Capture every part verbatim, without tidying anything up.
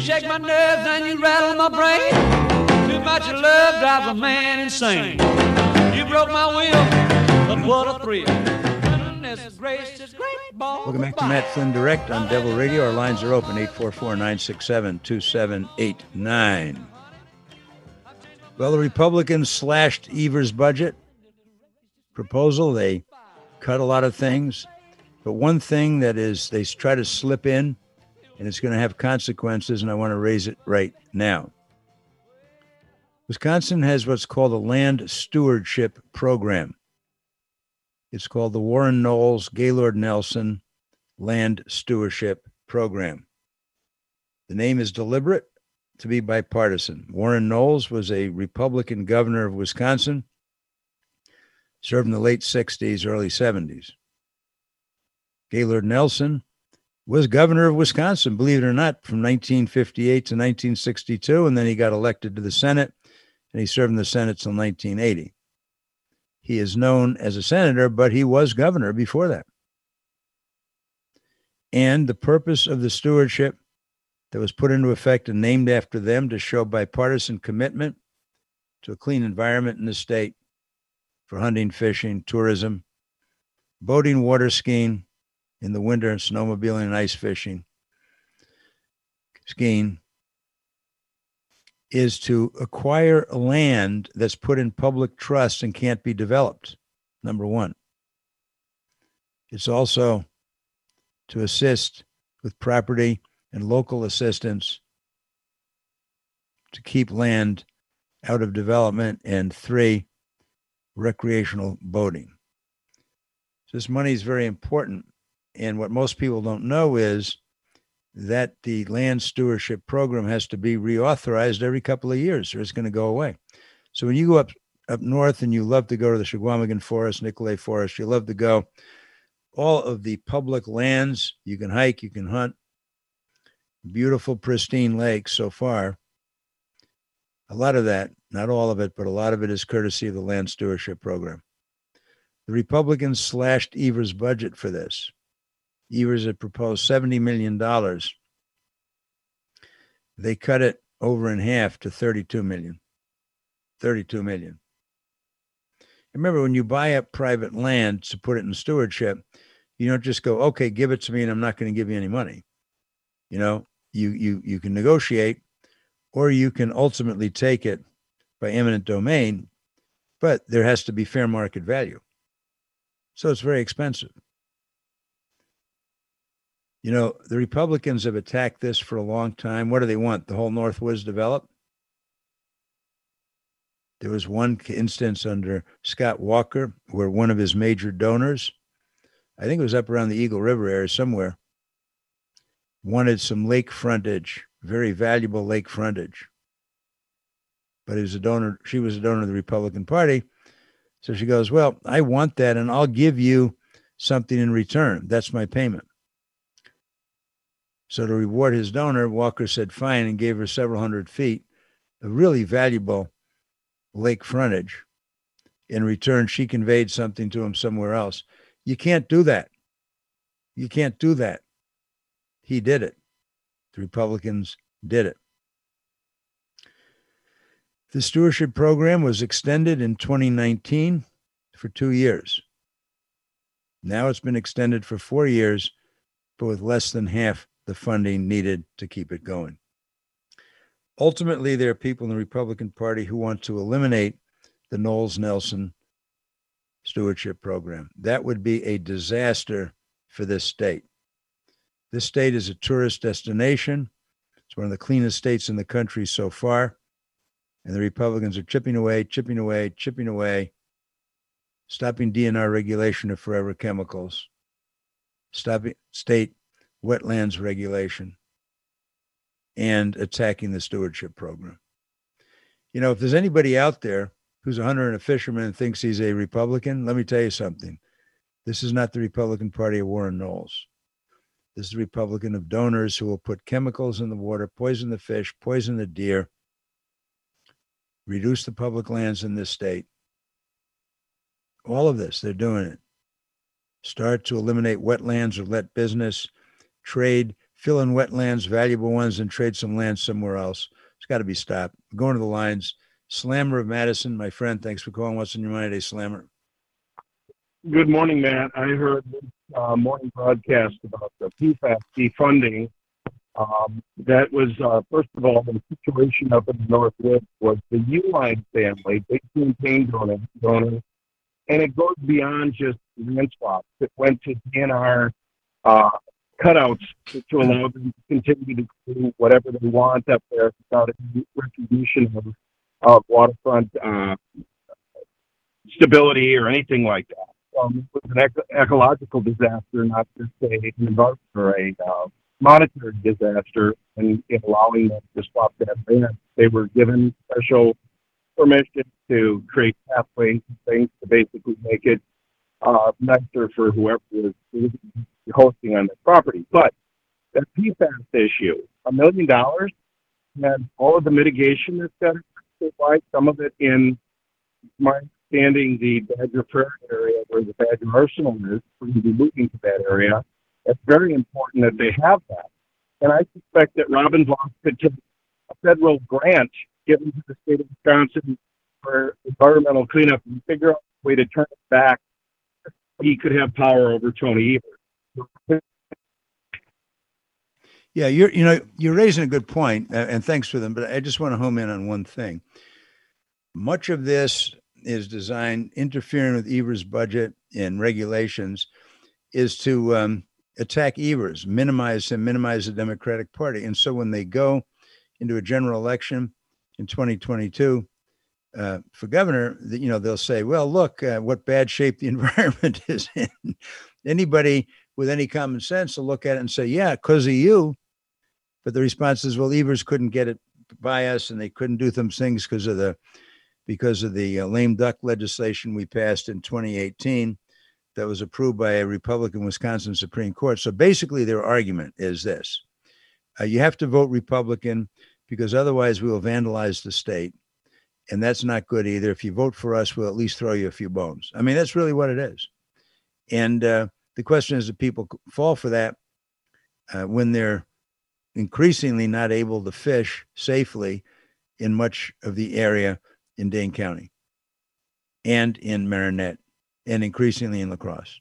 shake my nerves and you rattle my brain. Too much of love drives a man insane. You broke my will, but what a thrill. Welcome back to Matt Flynn Direct on Devil Radio. Our lines are open, eight four four, nine six seven, two seven eight nine. Well, the Republicans slashed Evers' budget proposal. They cut a lot of things. But one thing that is they try to slip in, and it's going to have consequences, and I want to raise it right now. Wisconsin has what's called a land stewardship program. It's called the Warren Knowles Gaylord Nelson Land Stewardship Program. The name is deliberate to be bipartisan. Warren Knowles was a Republican governor of Wisconsin, served in the late sixties, early seventies. Gaylord Nelson was governor of Wisconsin, believe it or not, from nineteen fifty-eight to nineteen sixty-two, and then he got elected to the Senate, and he served in the Senate till nineteen eighty. He is known as a senator, but he was governor before that. And the purpose of the stewardship that was put into effect and named after them to show bipartisan commitment to a clean environment in the state for hunting, fishing, tourism, boating, water skiing in the winter, snowmobiling and ice fishing, skiing, is to acquire land that's put in public trust and can't be developed, number one. It's also to assist with property and local assistance to keep land out of development, and three, recreational boating. So this money is very important, and what most people don't know is that the land stewardship program has to be reauthorized every couple of years or it's going to go away. So when you go up up north and you love to go to the Chequamegon Forest, Nicolet Forest, you love to go, all of the public lands, you can hike, you can hunt, beautiful, pristine lakes so far. A lot of that, not all of it, but a lot of it is courtesy of the land stewardship program. The Republicans slashed Evers' budget for this. Evers had proposed seventy million dollars. They cut it over in half to thirty-two million dollars. thirty-two million dollars. Remember, when you buy up private land to put it in stewardship, you don't just go, okay, give it to me and I'm not going to give you any money. You know, you you you can negotiate, or you can ultimately take it by eminent domain, but there has to be fair market value. So it's very expensive. You know, the Republicans have attacked this for a long time. What do they want? The whole Northwoods developed? There was one instance under Scott Walker where one of his major donors, I think it was up around the Eagle River area somewhere, wanted some lake frontage, very valuable lake frontage. But he was a donor, she was a donor of the Republican Party. So she goes, well, I want that and I'll give you something in return. That's my payment. So to reward his donor, Walker said fine and gave her several hundred feet of really valuable lake frontage. In return, she conveyed something to him somewhere else. You can't do that. You can't do that. He did it. The Republicans did it. The stewardship program was extended in twenty nineteen for two years. Now it's been extended for four years, but with less than half the funding needed to keep it going. Ultimately, there are people in the Republican Party who want to eliminate the Knowles-Nelson stewardship program. That would be a disaster for this state. This state is a tourist destination. It's one of the cleanest states in the country so far. And the Republicans are chipping away, chipping away, chipping away, stopping D N R regulation of forever chemicals, stopping state wetlands regulation, and attacking the stewardship program. You know, if there's anybody out there who's a hunter and a fisherman and thinks he's a Republican, let me tell you something. This is not the Republican Party of Warren Knowles. This is the Republican of donors who will put chemicals in the water, poison the fish, poison the deer, reduce the public lands in this state. All of this, they're doing it. Start to eliminate wetlands or let business trade fill in wetlands, valuable ones, and trade some land somewhere else. It's got to be stopped. Going to the lines. Slammer of Madison, my friend, thanks for calling. What's in your mind today, Slammer? Good morning, Matt. I heard this uh, morning broadcast about the P FAS defunding. Um, that was, uh, first of all, the situation up in the Northwoods was the Uline family, big campaign donor, donor, and it goes beyond just land swaps. It went to D N R uh, cutouts to, to allow them to continue to do whatever they want up there without any recognition of, of waterfront uh, stability or anything like that. Um, it was an ec- ecological disaster, not just a, an environment or a uh, monetary disaster, and in allowing them to swap that land. They were given special permission to create pathways and things to basically make it uh, nicer for whoever was hosting on the property. But that P FAS issue, a million dollars, and all of the mitigation that's done statewide, some of it in my understanding, the Badger Prairie area where the Badger Arsenal is, we're going to be moving to that area. It's very important that they have that. And I suspect that Robin Vos could take a federal grant given to the state of Wisconsin for environmental cleanup and figure out a way to turn it back. He could have power over Tony Evers. Yeah, you're you know you're raising a good point, uh, and thanks for them. But I just want to home in on one thing. Much of this is designed interfering with Evers' budget and regulations, is to um, attack Evers, minimize him, minimize the Democratic Party. And so when they go into a general election in twenty twenty-two uh, for governor, you know, they'll say, well, look, uh, what bad shape the environment is in. Anybody with any common sense will look at it and say, yeah, because of you. But the response is, well, Evers couldn't get it by us, and they couldn't do some things because of the because of the uh, lame duck legislation we passed in twenty eighteen that was approved by a Republican Wisconsin Supreme Court. So basically their argument is this. Uh, you have to vote Republican because otherwise we will vandalize the state. And that's not good either. If you vote for us, we'll at least throw you a few bones. I mean, that's really what it is. And uh, the question is, do people fall for that uh, when they're increasingly not able to fish safely in much of the area in Dane County and in Marinette and increasingly in La Crosse?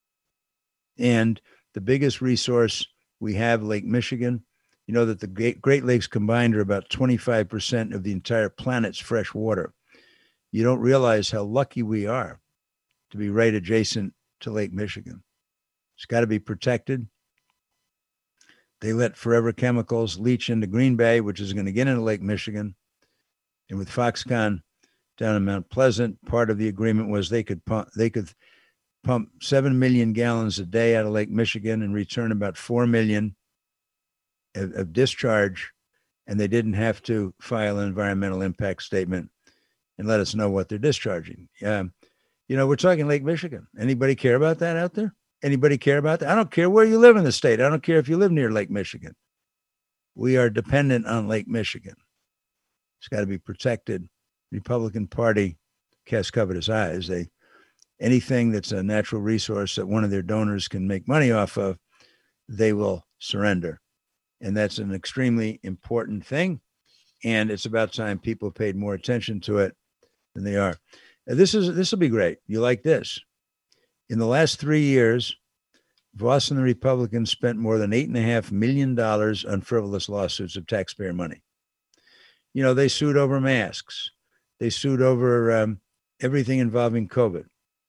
And the biggest resource we have, Lake Michigan, you know that the Great Lakes combined are about twenty-five percent of the entire planet's fresh water. You don't realize how lucky we are to be right adjacent to Lake Michigan. It's got to be protected. They let Forever Chemicals leach into Green Bay, which is going to get into Lake Michigan. And with Foxconn down in Mount Pleasant, part of the agreement was they could pump, they could pump seven million gallons a day out of Lake Michigan and return about four million of, of discharge. And they didn't have to file an environmental impact statement and let us know what they're discharging. Um, you know, we're talking Lake Michigan. Anybody care about that out there? Anybody care about that? I don't care where you live in the state. I don't care if you live near Lake Michigan. We are dependent on Lake Michigan. It's got to be protected. Republican Party cast covetous eyes. They anything that's a natural resource that one of their donors can make money off of, they will surrender. And that's an extremely important thing. And it's about time people paid more attention to it than they are. This is this will be great. You like this? In the last three years, Vos and the Republicans spent more than eight and a half million dollars on frivolous lawsuits of taxpayer money. You know, they sued over masks. They sued over um, everything involving COVID.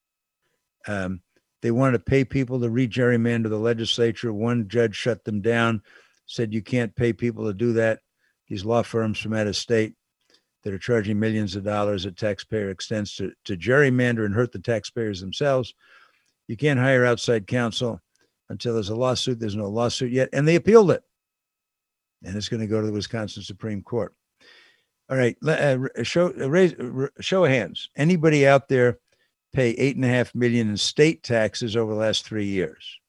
Um, they wanted to pay people to re-gerrymander the legislature. One judge shut them down, said you can't pay people to do that. These law firms from out of state that are charging millions of dollars at taxpayer expense to, to gerrymander and hurt the taxpayers themselves. You can't hire outside counsel until there's a lawsuit. There's no lawsuit yet. And they appealed it. And it's going to go to the Wisconsin Supreme Court. All right. Uh, show, uh, raise, uh, show of hands. Anybody out there pay eight and a half million in state taxes over the last three years?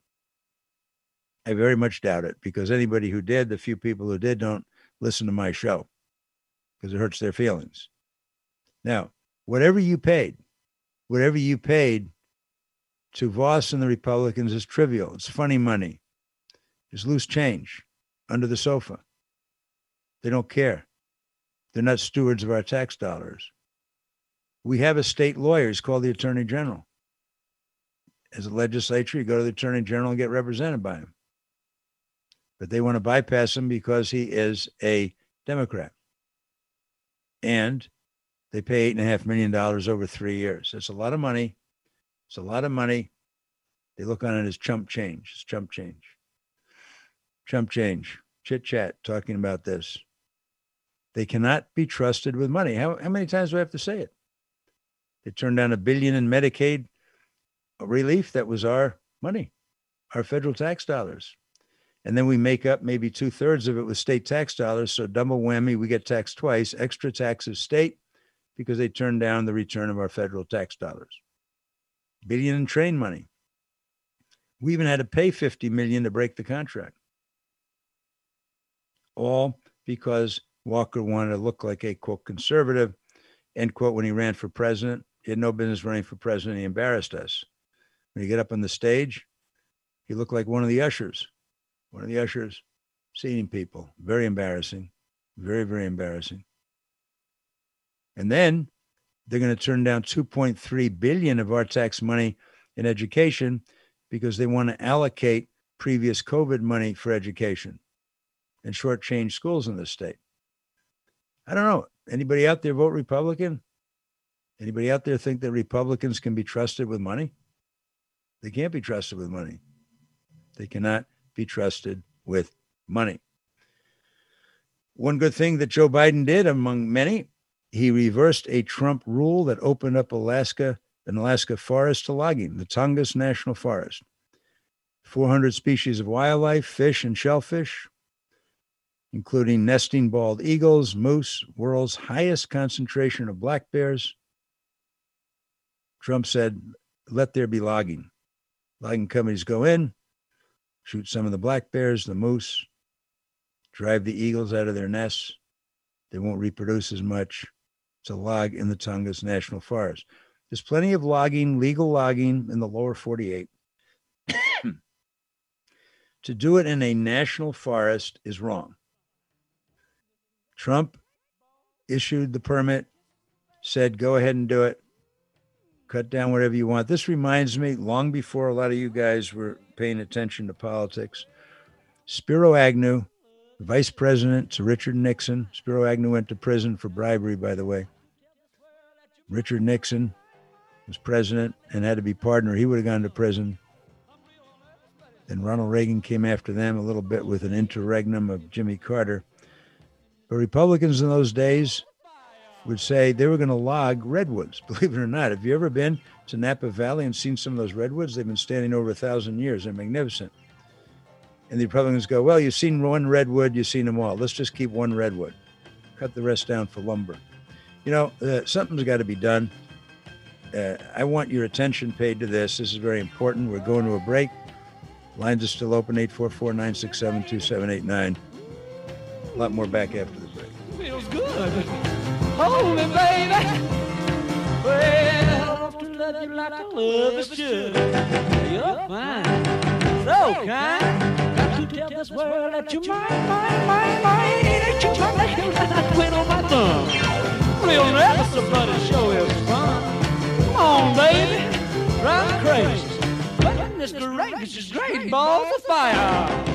I very much doubt it, because anybody who did, the few people who did, don't listen to my show because it hurts their feelings. Now, whatever you paid, whatever you paid to Vos and the Republicans is trivial. It's funny money. It's loose change. under the sofa. They don't care. They're not stewards of our tax dollars. We have a state lawyer. He's called the Attorney General. As a legislature, you go to the Attorney General and get represented by him. But they want to bypass him because he is a Democrat. And they pay eight and a half million dollars over three years. That's a lot of money. It's a lot of money. They look on it as chump change. It's chump change. Chump change. Chit chat talking about this. They cannot be trusted with money. How, how many times do I have to say it? They turned down a billion in Medicaid relief. That was our money, our federal tax dollars. And then we make up maybe two thirds of it with state tax dollars. So double whammy, we get taxed twice, extra taxes state because they turned down the return of our federal tax dollars. Billion in train money. We even had to pay fifty million to break the contract. All because Walker wanted to look like a, quote, conservative, end quote, when he ran for president. He had no business running for president. He embarrassed us. When he got up on the stage, he looked like one of the ushers. One of the ushers seating people. Very embarrassing. Very, very embarrassing. And then they're going to turn down two point three billion dollars of our tax money in education because they want to allocate previous COVID money for education and shortchange schools in this state. I don't know. Anybody out there vote Republican? Anybody out there think that Republicans can be trusted with money? They can't be trusted with money. They cannot be trusted with money. One good thing that Joe Biden did, among many, he reversed a Trump rule that opened up Alaska, an Alaska forest to logging, the Tongass National Forest. four hundred species of wildlife, fish and shellfish, including nesting bald eagles, moose, world's highest concentration of black bears. Trump said, let there be logging. Logging companies go in, shoot some of the black bears, the moose, drive the eagles out of their nests. They won't reproduce as much. It's a log in the Tongass National Forest. There's plenty of logging, legal logging in the lower forty-eight. To do it in a national forest is wrong. Trump issued the permit, said, go ahead and do it. Cut down whatever you want. This reminds me, long before a lot of you guys were paying attention to politics, Spiro Agnew, vice president to Richard Nixon. Spiro Agnew went to prison for bribery, by the way. Richard Nixon was president and had to be partner. He would have gone to prison. Then Ronald Reagan came after them a little bit with an interregnum of Jimmy Carter. But Republicans in those days would say they were going to log redwoods. Believe it or not, have you ever been to Napa Valley and seen some of those redwoods? They've been standing over a thousand years. They're magnificent. And the Republicans go, well, you've seen one redwood, you've seen them all. Let's just keep one redwood. Cut the rest down for lumber. You know, uh, something's got to be done. Uh, I want your attention paid to this. This is very important. We're going to a break. Lines are still open, eight four four, nine six seven, two seven eight nine. A lot more back after the break. Feels good. Hold me, baby. Well, to love you like I love is should. You're fine. So kind. Got to tell this world that you're mine, mine, mine, mine. That you're mine, that you're mine. I quit on my thumb. Real never somebody show is fun. Come on, baby. Drive me crazy. But this great, this is great balls of fire.